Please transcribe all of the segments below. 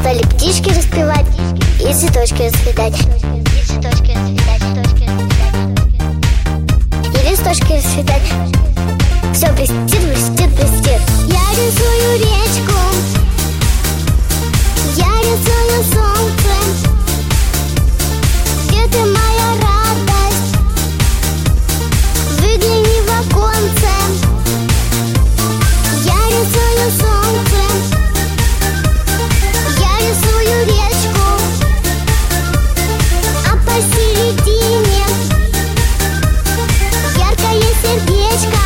Стали птички распевать и цветочки расцветать. И листочки расцветать. Все блестит, блестит, блестит. Я рисую речку, я рисую солнце. Где ты, моя радость? Выгляни в оконце. Я рисую солнце, я рисую речку, а посередине яркое сердечко.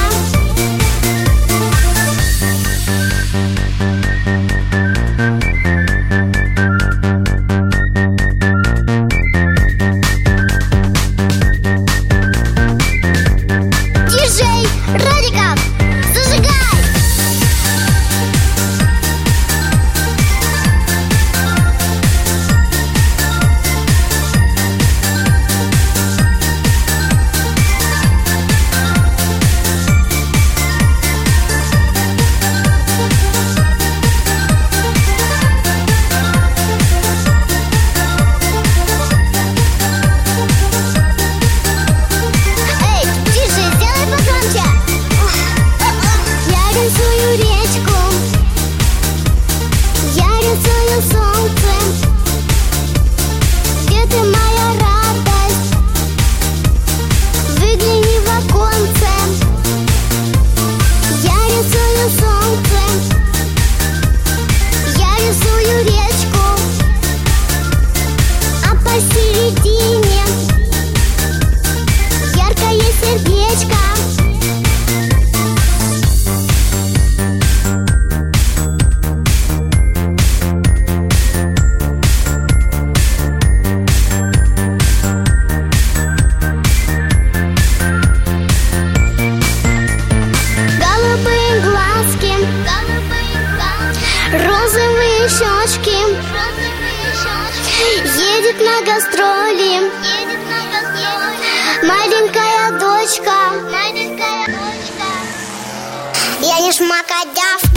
Диджей Радиков, зажигай! Посередине яркое сердечко. Голубые глазки, розовые щечки. Едет на гастроли маленькая дочка. Я не шмакодявка.